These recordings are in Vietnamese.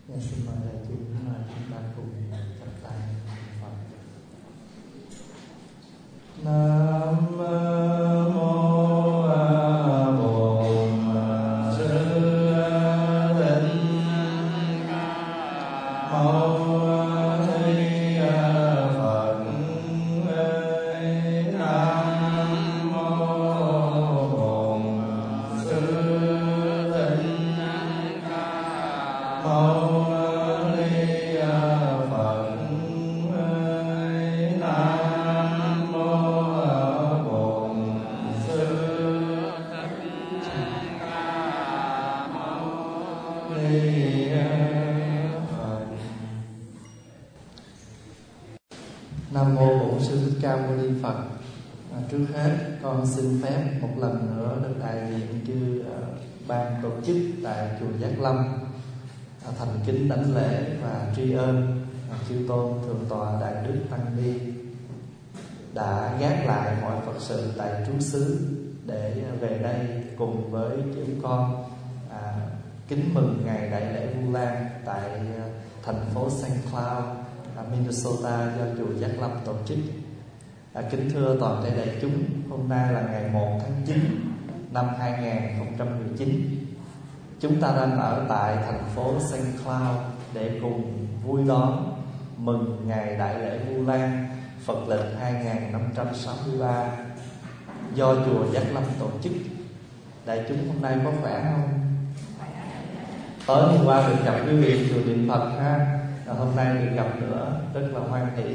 Xin mời đại chúng chúng ta cùng chắp tay Phật. Nam mô Bổn Sư Thích Ca Mâu Ni Phật. Nam mô Bổn Sư Thích Ca Mâu Nam mô Bổn Sư Thích Ca Mâu Ni Phật. Trước hết con xin phép một lần nữa được đại diện chư ban tổ chức tại chùa Giác Lâm thành kính đảnh lễ và tri ân chư tôn thượng tọa Đại Đức Tăng Ni đã gác lại mọi Phật sự tại trú xứ để về đây cùng với chúng con kính mừng ngày đại lễ Vu Lan tại thành phố St. Cloud, Minnesota do chùa Giác Lâm tổ chức. Kính thưa toàn thể đại chúng, hôm nay là ngày 1 tháng 9 năm 2019. Chúng ta đang ở tại thành phố St. Cloud để cùng vui đón mừng ngày đại lễ Vu Lan Phật lịch 2563 do chùa Giác Lâm tổ chức. Đại chúng hôm nay có khỏe không? Tối hôm qua được gặp quý vị chùa Niệm Phật ha, hôm nay được gặp nữa, rất là hoan hỷ.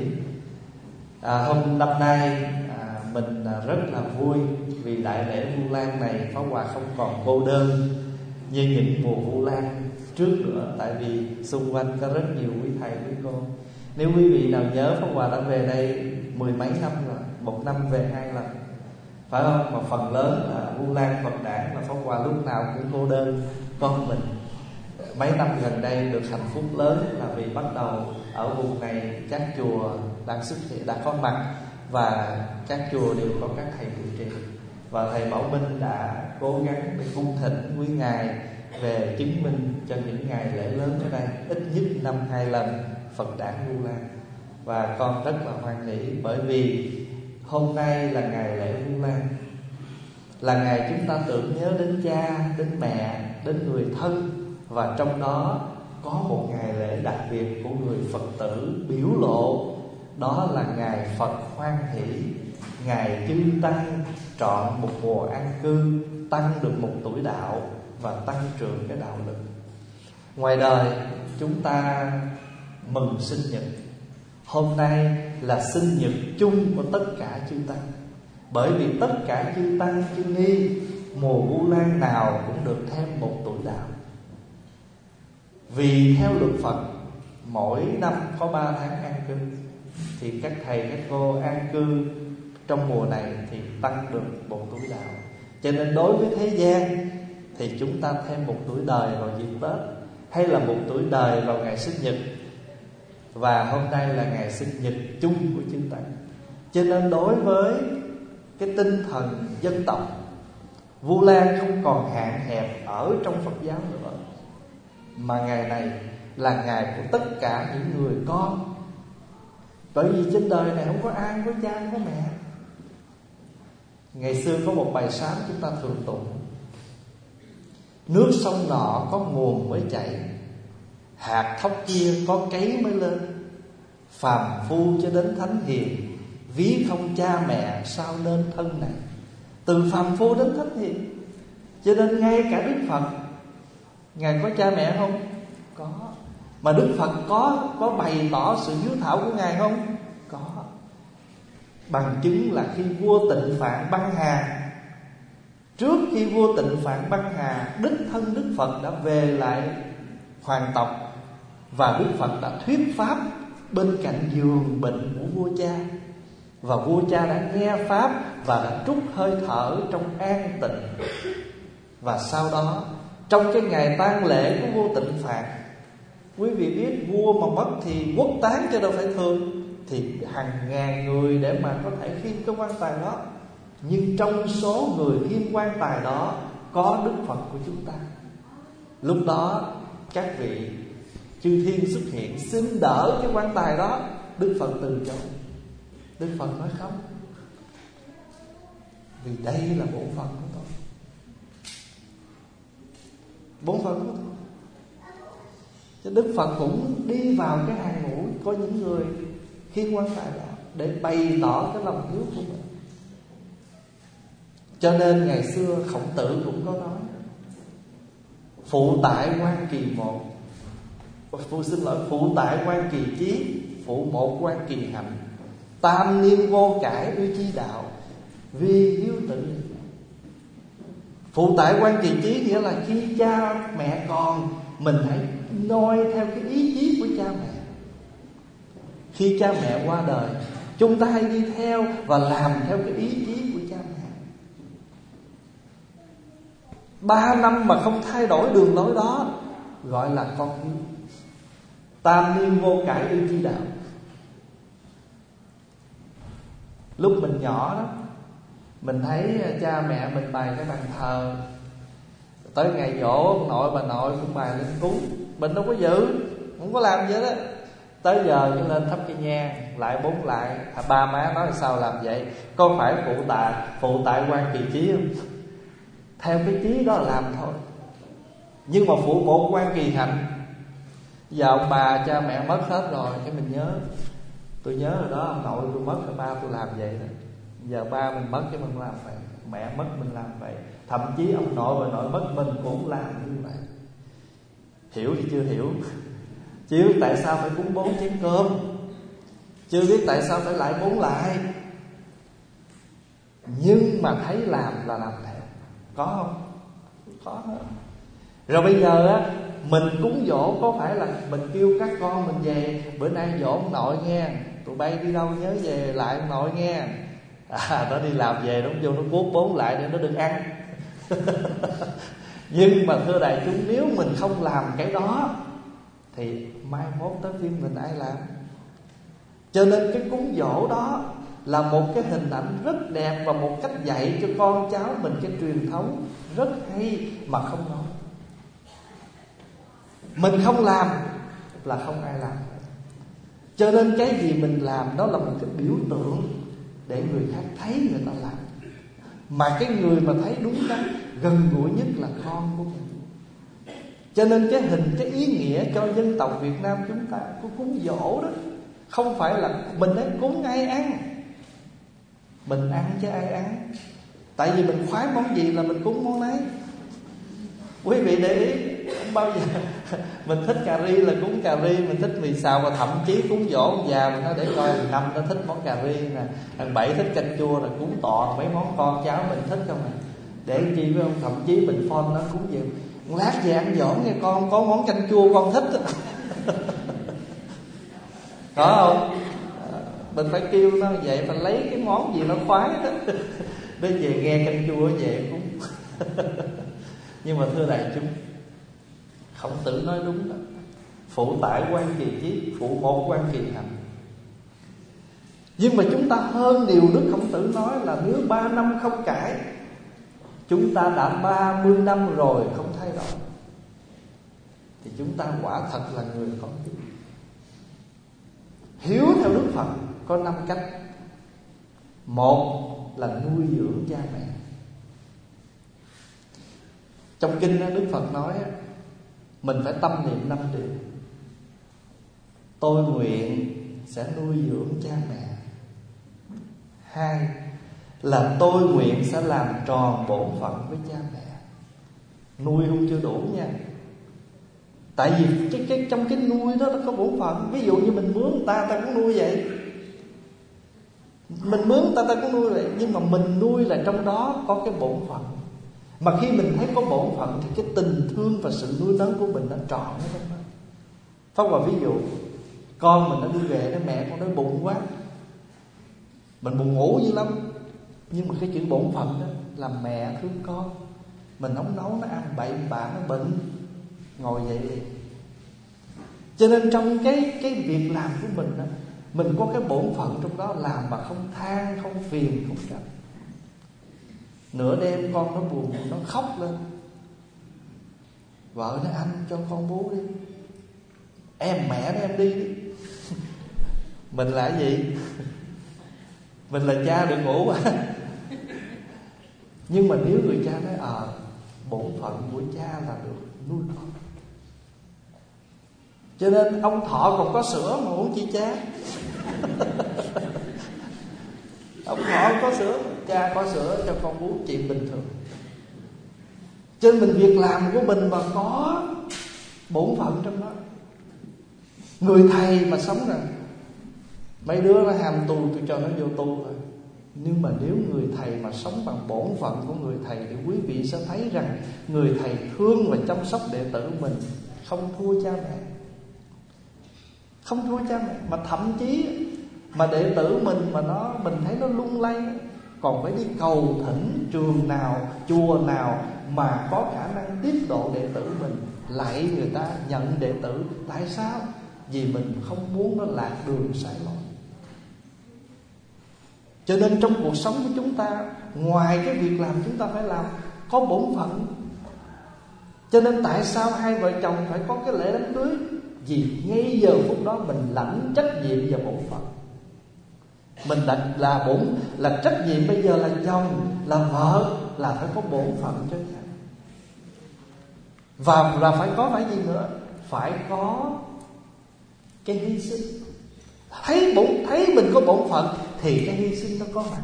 Năm nay mình rất là vui vì đại lễ Vu Lan này Pháp Hòa không còn cô đơn như những mùa Vu Lan trước nữa, tại vì xung quanh có rất nhiều quý thầy quý cô. Nếu quý vị nào nhớ, Pháp Hòa đã về đây mười mấy năm rồi, một năm về 2 lần, phải không? Mà phần lớn là Vu Lan Phật Đản là Pháp Hòa lúc nào cũng cô đơn con mình. Mấy năm gần đây được hạnh phúc lớn là vì bắt đầu ở vùng này các chùa đang xuất hiện, đã có mặt, và các chùa đều có các thầy trụ trì. Và thầy Bảo Minh đã cố gắng để cung thỉnh quý ngài về chứng minh cho những ngày lễ lớn ở đây, ít nhất năm 2 lần Phật Đản Vu Lan. Và con rất là hoan hỷ bởi vì hôm nay là ngày lễ Vu Lan, là ngày chúng ta tưởng nhớ đến cha, đến mẹ, đến người thân. Và trong đó có một ngày lễ đặc biệt của người Phật tử biểu lộ, đó là ngày Phật hoan hỷ, ngày chư tăng trọn một mùa an cư, tăng được một tuổi đạo và tăng trưởng cái đạo lực. Ngoài đời chúng ta mừng sinh nhật. Hôm nay là sinh nhật chung của tất cả chư tăng, bởi vì tất cả chư tăng chư ni mùa Vu Lan nào cũng được thêm một tuổi đạo. Vì theo luật Phật, mỗi năm có 3 tháng an cư, thì các thầy các cô an cư trong mùa này thì tăng được một tuổi đạo. Cho nên đối với thế gian thì chúng ta thêm một tuổi đời vào dịp Tết, hay là một tuổi đời vào ngày sinh nhật. Và hôm nay là ngày sinh nhật chung của chư tăng. Cho nên đối với cái tinh thần dân tộc, Vu Lan không còn hạn hẹp ở trong Phật giáo nữa, mà ngày này là ngày của tất cả những người con. Bởi vì trên đời này không có ai không có cha không có mẹ. Ngày xưa có một bài sám chúng ta thường tụng: nước sông nọ có nguồn mới chảy, hạt thóc kia có cấy mới lên. Phàm phu cho đến thánh hiền, ví không cha mẹ sao nên thân này. Từ phàm phu đến thánh hiền. Cho nên ngay cả Đức Phật, Ngài có cha mẹ không? Có. Mà Đức Phật có bày tỏ sự hiếu thảo của Ngài không? Có. Bằng chứng là khi vua Tịnh Phạn băng hà, trước khi vua Tịnh Phạn băng hà, đích thân Đức Phật đã về lại hoàng tộc, và Đức Phật đã thuyết pháp bên cạnh giường bệnh của vua cha. Và vua cha đã nghe pháp và đã trút hơi thở trong an tịnh. Và sau đó, trong cái ngày tang lễ của vua Tịnh Phạn, quý vị biết vua mà mất thì quốc táng cho đâu phải thường, thì hàng ngàn người để mà có thể khiêng cái quan tài đó. Nhưng trong số người khiêng quan tài đó có Đức Phật của chúng ta. Lúc đó các vị chư thiên xuất hiện xin đỡ cái quan tài đó, Đức Phật từ chối. Đức Phật nói không, vì đây là bổn phận của tôi. Bổn phận của tôi. Chứ Đức Phật cũng đi vào cái hàng ngũ có những người khiêng quan tài đó để bày tỏ cái lòng hiếu của mình. Cho nên ngày xưa Khổng Tử cũng có nói: phụ tại quan kỳ một, phụ tại quan kỳ chí, phụ một quan kỳ hạnh, tam niên vô cải uy chi đạo, vi hiếu tự. Phụ tại quan kỳ chí nghĩa là khi cha mẹ còn, mình hãy noi theo cái ý chí của cha mẹ. Khi cha mẹ qua đời, chúng ta hãy đi theo và làm theo cái ý chí của cha mẹ. 3 năm mà không thay đổi đường lối đó gọi là con hiếu. Tam niên vô cải uy chi đạo. Lúc mình nhỏ đó, mình thấy cha mẹ mình bày cái bàn thờ, tới ngày giỗ ông nội bà nội cũng bày lên cúng, mình đâu có giữ, không có làm gì đó. Tới giờ cứ lên thắp cái nhang, lại búng lại. Ba má nói sao làm vậy? Có phải phụ tại quan kỳ chí không? Theo cái chí đó làm thôi. Nhưng mà phụ một quan kỳ hạnh. Giờ ông bà cha mẹ mất hết rồi, cái mình nhớ, tôi nhớ rồi đó, ông nội tôi mất rồi ba tôi làm vậy đó. Giờ ba mình mất cái mình làm vậy, mẹ mất mình làm vậy, thậm chí ông nội bà nội mất mình cũng làm như vậy. Hiểu thì chưa hiểu. Chưa biết tại sao phải cúng 4 chén cơm, chưa biết tại sao phải lại 4 lại. Nhưng mà thấy làm là làm theo. Có không? Có hết. Rồi bây giờ á, mình cúng dỗ có phải là mình kêu các con mình về, bữa nay dỗ ông nội nghe, tụi bay đi đâu nhớ về lại ông nội nghe. Nó đi làm về nó vô nó cuốc 4 lại để nó được ăn. Nhưng mà thưa đại chúng, nếu mình không làm cái đó thì mai mốt tới phiên mình ai làm? Cho nên cái cúng dỗ đó là một cái hình ảnh rất đẹp và một cách dạy cho con cháu mình cái truyền thống rất hay mà không nói. Mình không làm là không ai làm. Cho nên cái gì mình làm đó là một cái biểu tượng để người khác thấy người ta làm. Mà cái người mà thấy đúng đắn, gần gũi nhất là con của mình. Cho nên cái hình, cái ý nghĩa cho dân tộc Việt Nam chúng ta có cúng dỗ đó, không phải là mình ấy cúng ai ăn, mình ăn chứ ai ăn. Tại vì mình khoái món gì là mình cúng món ấy. Quý vị để ý, không bao giờ mình thích cà ri là cúng cà ri, mình thích mì xào, và thậm chí cúng dỗ ông già mình nói để coi thằng Năm nó thích món cà ri nè, thằng Bảy thích canh chua, là cúng toàn mấy món con cháu mình thích không à. Để chi với ông, thậm chí mình phone nó cúng gì, lát về ăn dỗ nghe con, có món canh chua con thích. Có không? Mình phải kêu nó vậy, phải lấy cái món gì nó khoái đó. Đến về nghe canh chua về cũng. Nhưng mà thưa đại chúng, Khổng Tử nói đúng đó. Phụ tại quan kỳ chí, phụ một quan kỳ hạnh. Nhưng mà chúng ta hơn điều Đức Khổng Tử nói là nếu 3 năm không cải, chúng ta đã 30 năm rồi không thay đổi, thì chúng ta quả thật là người có hiếu. Hiếu theo Đức Phật có 5 cách. Một là nuôi dưỡng cha mẹ. Trong kinh đó, Đức Phật nói mình phải tâm niệm 5 điều. Tôi nguyện sẽ nuôi dưỡng cha mẹ. 2 là tôi nguyện sẽ làm tròn bổn phận với cha mẹ. Nuôi không chưa đủ nha. Tại vì cái trong cái nuôi đó nó có bổn phận. Ví dụ như mình mướn người ta cũng nuôi vậy. Mình mướn người ta cũng nuôi vậy. Nhưng mà mình nuôi là trong đó có cái bổn phận. Mà khi mình thấy có bổn phận thì cái tình thương và sự nuôi nấng của mình nó trọn ở trong đó. Pháp Hòa ví dụ, con mình nó đi về đó, mẹ con nói bụng quá, mình buồn ngủ dữ lắm. Nhưng mà cái chữ bổn phận đó là mẹ thương con, mình không nấu nó ăn bậy bạ nó bệnh, ngồi dậy liền. Cho nên trong cái việc làm của mình đó, mình có cái bổn phận trong đó, làm mà không than, không phiền, không trách. Nửa đêm con nó buồn, nó khóc lên, vợ nói anh cho con bú đi. Em mẹ nó em đi đi. Mình là cái gì? Mình là cha được ngủ à. Nhưng mà nếu người cha nói bổn phận của cha là được nuôi con, cho nên ông Thọ còn có sữa mà uống chi cha. Ông Thọ có sữa, cha có sữa cho con uống chuyện bình thường. Cho nên việc làm của mình mà có bổn phận trong đó. Người thầy mà sống rằng mấy đứa nó ham tu, tôi cho nó vô tu rồi. Nhưng mà nếu người thầy mà sống bằng bổn phận của người thầy, thì quý vị sẽ thấy rằng người thầy thương và chăm sóc đệ tử mình không thua cha mẹ. Không thua cha mẹ. Mà thậm chí mà đệ tử mình mà mình thấy nó lung lay, còn phải đi cầu thỉnh trường nào, chùa nào mà có khả năng tiếp độ đệ tử mình, lạy người ta nhận đệ tử. Tại sao? Vì mình không muốn nó lạc đường sai lối. Cho nên trong cuộc sống của chúng ta, ngoài cái việc làm chúng ta phải làm có bổn phận. Cho nên tại sao hai vợ chồng phải có cái lễ đám cưới? Vì ngay giờ phút đó mình lãnh trách nhiệm và bổn phận. Mình là trách nhiệm. Bây giờ là chồng, là vợ, là phải có bổn phận cho nhau. Và là phải có phải gì nữa? Phải có cái hy sinh. Thấy mình có bổn phận thì cái hy sinh nó có mặt.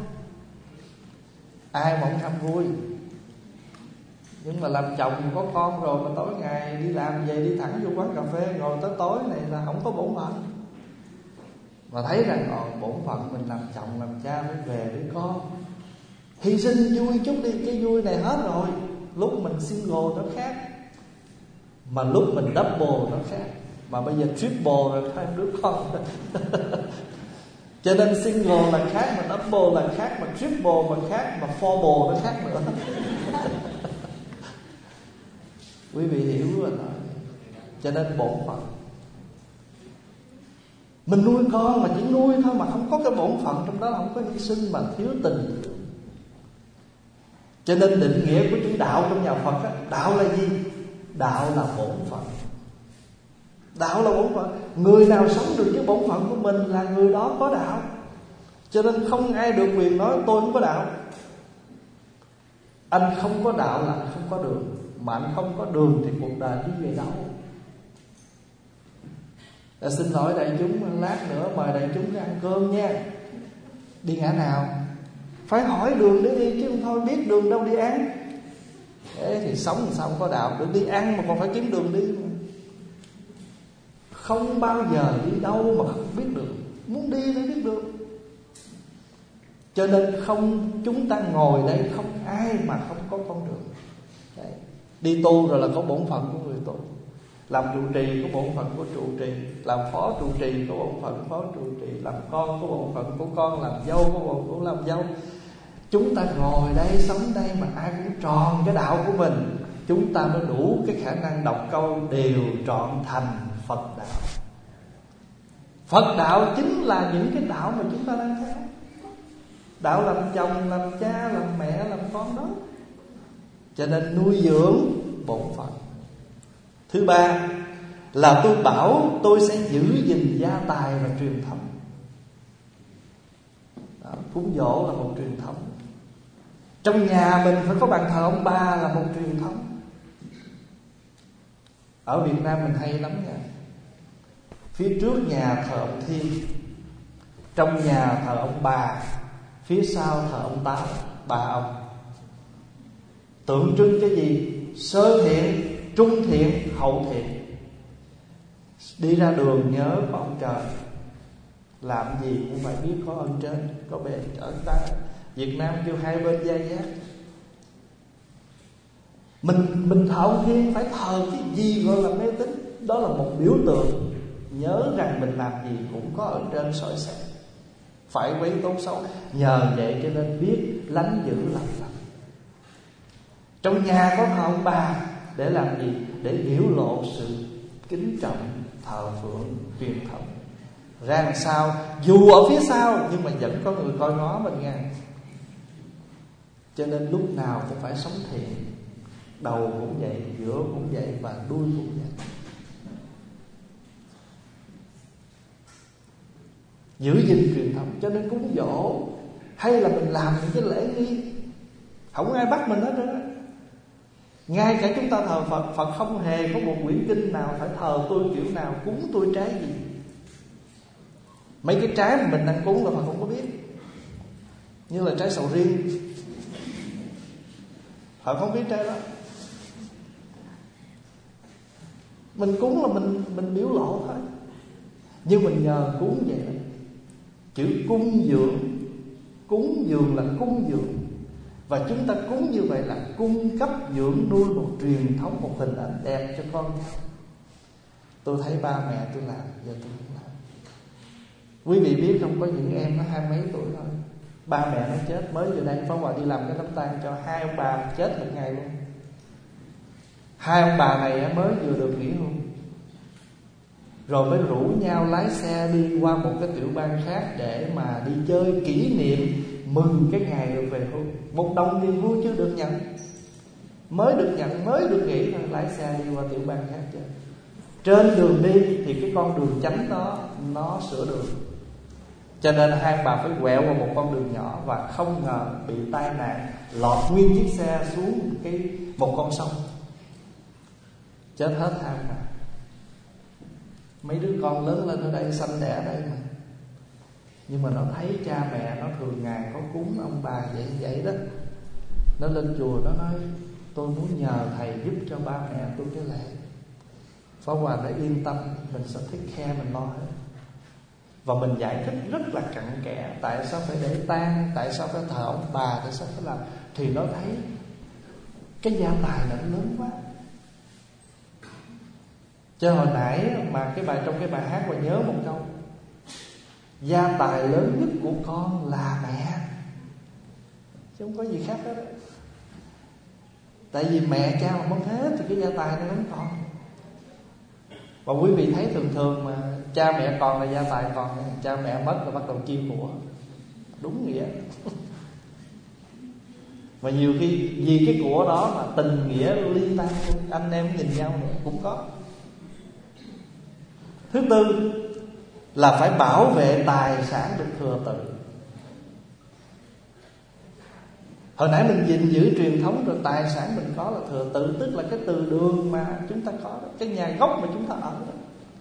Ai mà không ham vui. Nhưng mà làm chồng có con rồi mà tối ngày đi làm về đi thẳng vô quán cà phê ngồi tới tối này là không có bổn phận. Mà thấy rằng bổn phận mình làm chồng làm cha phải về với con. Hy sinh vui chút đi, cái vui này hết rồi. Lúc mình single nó khác, mà lúc mình double nó khác, mà bây giờ triple rồi hai đứa con. Cho nên single là khác, mà double là khác, mà triple mà khác, mà fourable nó khác nữa. Quý vị hiểu rồi đó. Cho nên bổn phận. Mình nuôi con mà chỉ nuôi thôi, mà không có cái bổn phận trong đó, không có hy sinh mà thiếu tình. Cho nên định nghĩa của chữ đạo trong nhà Phật á, đạo là gì? Đạo là bổn phận. Đạo là bổn phận. Người nào sống được với bổn phận của mình là người đó có đạo. Cho nên không ai được quyền nói tôi không có đạo. Anh không có đạo là anh không có đường. Mà anh không có đường thì cuộc đời đi về đâu? Xin lỗi đại chúng, lát nữa mời đại chúng đi ăn cơm nha. Đi ngã nào? Phải hỏi đường để đi chứ không thôi biết đường đâu đi ăn. Thế thì sống làm sao không có đạo? Được đi ăn mà còn phải kiếm đường đi. Không bao giờ đi đâu mà không biết đường. Muốn đi phải biết đường. Cho nên chúng ta ngồi đây không ai mà không có con đường. Đấy. Đi tu rồi là có bổn phận của người tu. Làm trụ trì có bổn phận của trụ trì, làm phó trụ trì có bổn phận phó trụ trì, làm con có bổn phận của con, làm dâu có bổn phận của làm dâu. Chúng ta ngồi đây, sống đây mà ai cũng tròn cái đạo của mình, chúng ta mới đủ cái khả năng đọc câu đều trọn thành Phật đạo. Phật đạo chính là những cái đạo mà chúng ta đang theo. Đạo làm chồng, làm cha, làm mẹ, làm con đó. Cho nên nuôi dưỡng bổn phận. Thứ ba là tôi bảo tôi sẽ giữ gìn gia tài và truyền thống. Đó, cúng giỗ là một truyền thống. Trong nhà mình phải có bàn thờ ông bà là một truyền thống. Ở Việt Nam mình hay lắm nha. Phía trước nhà thờ ông Thiên, trong nhà thờ ông bà, phía sau thờ ông Táo, ba ông. Tượng trưng cái gì? Sơ thiện, trung thiện, hậu thiện. Đi ra đường nhớ có ông trời. Làm gì cũng phải biết có ơn trên, có bề. Ở ta Việt Nam kêu hai bên gia giác. Mình thờ ông Thiên phải thờ cái gì gọi là mê tín. Đó là một biểu tượng. Nhớ rằng mình làm gì cũng có ơn trên soi xét. Phải quấy tốt xấu. Nhờ vậy cho nên biết lánh giữ làm lành. Trong nhà có thờ ông bà để làm gì? Để biểu lộ sự kính trọng, thờ phượng, truyền thống. Ra làm sao? Dù ở phía sau nhưng mà vẫn có người coi ngó mình nghe. Cho nên lúc nào cũng phải sống thiện. Đầu cũng vậy, giữa cũng vậy và đuôi cũng vậy. giữ gìn truyền thống. Cho nên cúng giỗ hay là mình làm những cái lễ nghi, không ai bắt mình hết đó. Ngay cả chúng ta thờ Phật, Phật không hề có một quyển kinh nào phải thờ tôi kiểu nào, cúng tôi trái gì. Mấy cái trái mà mình đang cúng là Phật không có biết, như là trái sầu riêng, Phật không biết trái đó. Mình cúng là mình biểu lộ thôi. Nhưng mình nhờ cúng vậy đó. Chữ cung dường là cung dường. Và chúng ta cúng như vậy là cung cấp dưỡng nuôi một truyền thống, một hình ảnh đẹp cho con nhau. Tôi thấy ba mẹ tôi làm, giờ tôi cũng làm. Quý vị biết không, có những em nó 20 mấy tuổi thôi, ba mẹ nó chết, mới vừa đây Pháp Hòa đi làm cái đám tang cho 2 ông bà chết một ngày luôn. 2 ông bà này mới vừa được nghỉ hưu, rồi mới rủ nhau lái xe đi qua một cái tiểu bang khác để mà đi chơi kỷ niệm mừng cái ngày được về hưu. Một đồng tiền hưu chưa được nhận, mới được nghỉ thôi, lái xe đi qua tiểu bang khác chơi. Trên đường đi thì cái con đường chánh đó nó sửa đường, cho nên 2 bà phải quẹo vào một con đường nhỏ, và không ngờ bị tai nạn, lọt nguyên chiếc xe xuống một con sông, chết hết 2 bà. Mấy đứa con lớn lên ở đây, sanh đẻ ở đây mà. Nhưng mà nó thấy cha mẹ nó thường ngày có cúng ông bà vậy đó. Nó lên chùa nó nói tôi muốn nhờ thầy giúp cho ba mẹ tôi cái lễ. Pháp Hòa đã yên tâm, mình sẽ thích khe mình lo hết. Và mình giải thích rất là cặn kẽ tại sao phải để tang, tại sao phải thờ ông bà, tại sao phải làm. Thì nó thấy cái gia tài nó lớn quá. Cho hồi nãy mà trong cái bài hát mà nhớ một câu: gia tài lớn nhất của con là mẹ, chứ không có gì khác hết đó. Tại vì mẹ cha mà mất hết thì cái gia tài nó không còn. Và quý vị thấy thường mà cha mẹ còn là gia tài còn, cha mẹ mất là bắt đầu chia của. Đúng nghĩa. Và nhiều khi vì cái của đó mà tình nghĩa ly tan, anh em nhìn nhau nữa cũng có. Thứ tư là phải bảo vệ tài sản được thừa tự. Hồi nãy mình gìn giữ truyền thống rồi, tài sản mình có là thừa tự, tức là cái từ đường mà chúng ta có đó, cái nhà gốc mà chúng ta ở đó.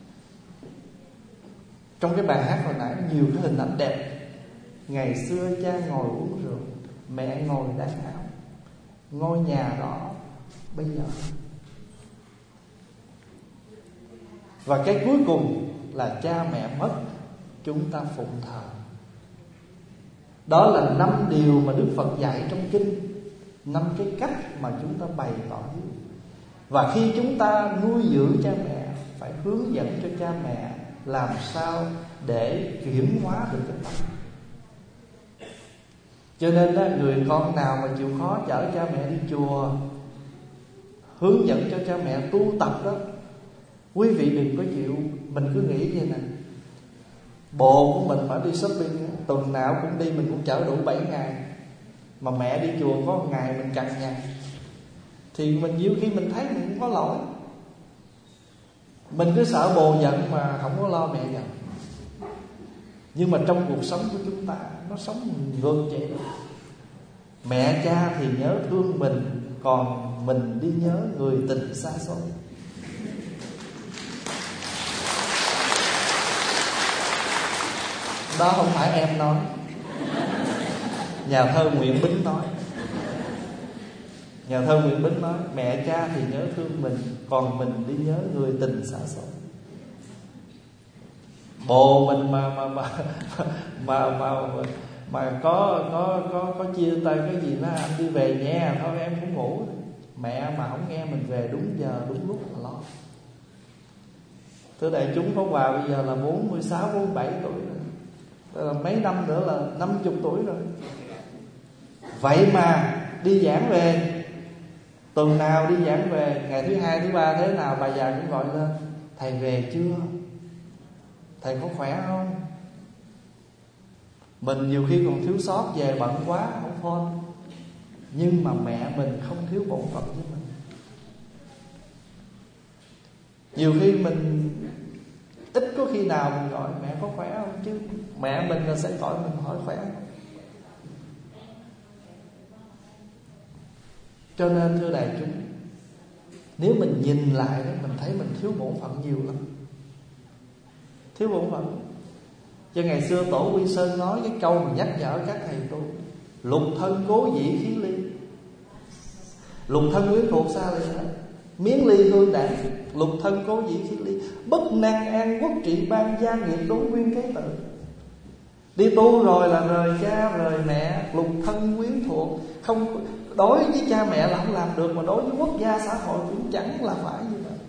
Trong cái bài hát hồi nãy nhiều cái hình ảnh đẹp. Ngày xưa cha ngồi uống rượu, mẹ ngồi đan áo, ngôi nhà đó bây giờ. Và cái cuối cùng là cha mẹ mất, chúng ta phụng thờ. Đó là 5 điều mà Đức Phật dạy trong kinh, 5 cái cách mà chúng ta bày tỏ. Và khi chúng ta nuôi dưỡng cha mẹ, phải hướng dẫn cho cha mẹ làm sao để chuyển hóa được cái tâm. Cho nên đó, người con nào mà chịu khó chở cha mẹ đi chùa, hướng dẫn cho cha mẹ tu tập đó, quý vị đừng có chịu. Mình cứ nghĩ vậy nè, bồ của mình phải đi shopping, tuần nào cũng đi, mình cũng chở đủ 7 ngày. Mà mẹ đi chùa có 1 ngày mình cằn nhằn, thì mình nhiều khi mình thấy mình cũng có lỗi. Mình cứ sợ bồ giận mà không có lo mẹ giận. Nhưng mà trong cuộc sống của chúng ta, nó sống ngược vậy đó. Mẹ cha thì nhớ thương mình, còn mình đi nhớ người tình xa xôi. Đó không phải em nói, nhà thơ Nguyễn Bính nói. Nhà thơ Nguyễn Bính nói mẹ cha thì nhớ thương mình, còn mình đi nhớ người tình xa xôi. Bồ mình mà có chia tay cái gì đó, anh đi về nha, thôi em cũng ngủ. Mẹ mà không nghe mình về đúng giờ đúng lúc là lo. Thưa đại chúng, Pháp Hòa bây giờ là 46, 47 tuổi rồi. Là mấy năm nữa là 50 tuổi rồi. Vậy mà đi giảng về, tuần nào đi giảng về, ngày thứ 2, thứ 3 thế nào bà già cũng gọi lên: thầy về chưa? Thầy có khỏe không? Mình nhiều khi còn thiếu sót, về bận quá không phone. Nhưng mà mẹ mình không thiếu bổn phận với mình. Nhiều khi mình ít ít có khi nào mình gọi mẹ có khỏe không, chứ mẹ mình là sẽ gọi mình hỏi khỏe không. Cho nên thưa đại chúng, nếu mình nhìn lại đó, mình thấy mình thiếu bổn phận nhiều lắm. Thiếu bổn phận. Cho ngày xưa Tổ Quy Sơn nói cái câu mà nhắc nhở các thầy tu: lục thân cố dĩ khí ly. Lục thân quyến thuộc xa lìa, miếng ly hương đạn. Lục thân cố dĩ khí ly, bất năng an quốc trị ban, gia nghiệp đối nguyên kế tự. Đi tu rồi là rời cha rời mẹ, lục thân quyến thuộc. Không, đối với cha mẹ là không làm được, mà đối với quốc gia xã hội cũng chẳng là phải như vậy.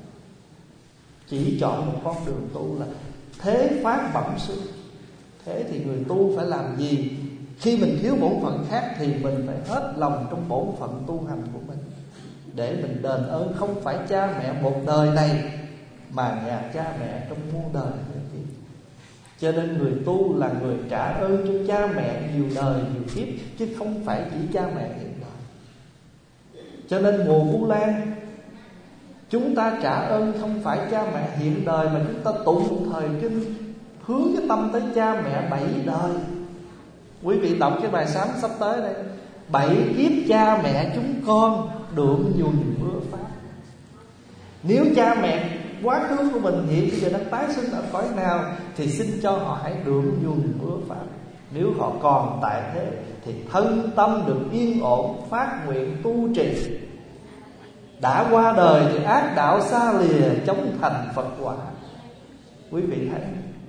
Chỉ chọn một con đường tu là thế phát bẩm sinh. Thế thì người tu phải làm gì? Khi mình thiếu bổn phận khác thì mình phải hết lòng trong bổn phận tu hành của mình, để mình đền ơn không phải cha mẹ một đời này, mà nhà cha mẹ trong muôn đời nữa kia. Cho nên người tu là người trả ơn cho cha mẹ nhiều đời nhiều kiếp, chứ không phải chỉ cha mẹ hiện đời. Cho nên mùa Vu Lan chúng ta trả ơn không phải cha mẹ hiện đời, mà chúng ta tụng một thời kinh hướng cái tâm tới cha mẹ 7 đời. Quý vị đọc cái bài sám sắp tới đây: 7 kiếp cha mẹ chúng con đượm nhuần mưa pháp. Nếu cha mẹ quá khứ của mình hiện bây giờ đang tái sinh ở cõi nào, thì xin cho họ hãy đượm nhuần mưa pháp. Nếu họ còn tại thế thì thân tâm được yên ổn, phát nguyện tu trì. Đã qua đời thì ác đạo xa lìa, chống thành Phật quả. Quý vị thấy,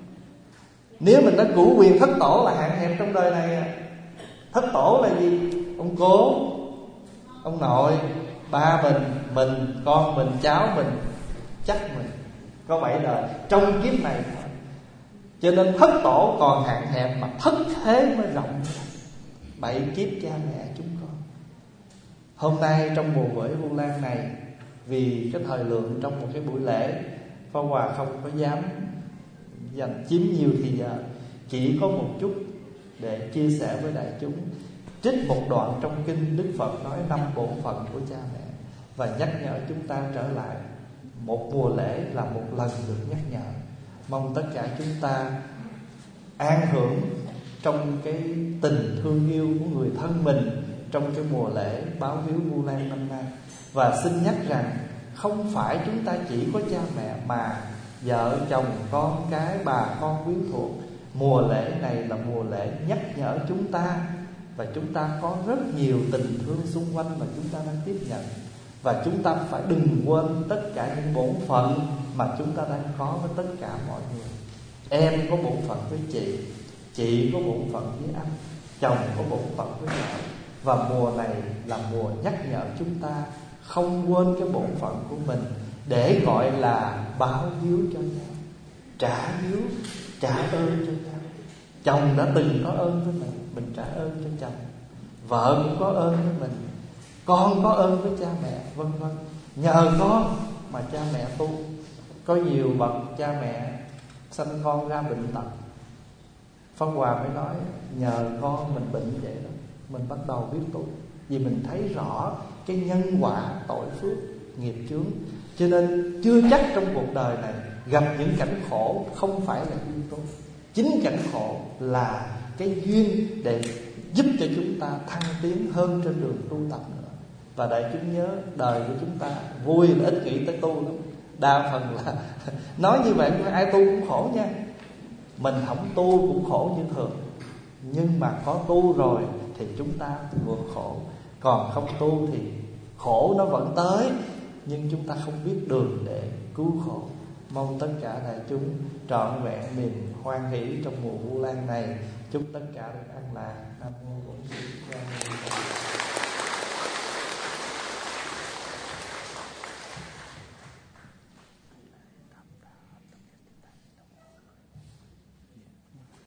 nếu mình đã cửu quyền thất tổ là hạn hẹp trong đời này. Thất tổ là gì? Ông cố, ông nội, ba mình, con mình, cháu mình, chắc mình. Có 7 đời trong kiếp này thôi. Cho nên thất tổ còn hạn hẹp, mà thất thế mới rộng. 7 kiếp cha mẹ chúng con. Hôm nay trong mùa buổi Vu Lan này, vì cái thời lượng trong một cái buổi lễ, Pháp Hòa không có dám dành chiếm nhiều thì giờ, chỉ có một chút để chia sẻ với đại chúng. Trích một đoạn trong kinh Đức Phật nói 5 bổn phận của cha mẹ, và nhắc nhở chúng ta trở lại. Một mùa lễ là một lần được nhắc nhở. Mong tất cả chúng ta an hưởng trong cái tình thương yêu của người thân mình trong cái mùa lễ báo hiếu Vu Lan năm nay. Và xin nhắc rằng không phải chúng ta chỉ có cha mẹ, mà vợ chồng con cái, bà con quyến thuộc. Mùa lễ này là mùa lễ nhắc nhở chúng ta, và chúng ta có rất nhiều tình thương xung quanh mà chúng ta đang tiếp nhận. Và chúng ta phải đừng quên tất cả những bổn phận mà chúng ta đang có với tất cả mọi người. Em có bổn phận với chị có bổn phận với anh, chồng có bổn phận với vợ. Và mùa này là mùa nhắc nhở chúng ta không quên cái bổn phận của mình, để gọi là báo hiếu cho nhau, trả hiếu, trả ơn cho nhau. Chồng đã từng có ơn với mình trả ơn cho chồng. Vợ cũng có ơn với mình, con có ơn với cha mẹ, vân vân. Nhờ con mà cha mẹ tu. Có nhiều bậc cha mẹ sanh con ra bệnh tật, Pháp Hòa mới nói nhờ con mình bệnh vậy đó, mình bắt đầu biết tu. Vì mình thấy rõ cái nhân quả tội phước nghiệp chướng. Cho nên chưa chắc trong cuộc đời này gặp những cảnh khổ không phải là duyên tu. Chính cảnh khổ là cái duyên để giúp cho chúng ta thăng tiến hơn trên đường tu tập nữa. Và đại chúng nhớ, đời của chúng ta vui là ít nghĩ tới tu lắm. Đa phần là nói như vậy, ai tu cũng khổ nha. Mình không tu cũng khổ như thường, nhưng mà có tu rồi thì chúng ta vượt khổ. Còn không tu thì khổ nó vẫn tới, nhưng chúng ta không biết đường để cứu khổ. Mong tất cả đại chúng trọn vẹn niềm hoan hỷ trong mùa Vu Lan này. Chúc tất cả được an lạc. Nam mô Bổn Sư Thích Ca Mâu Ni Phật.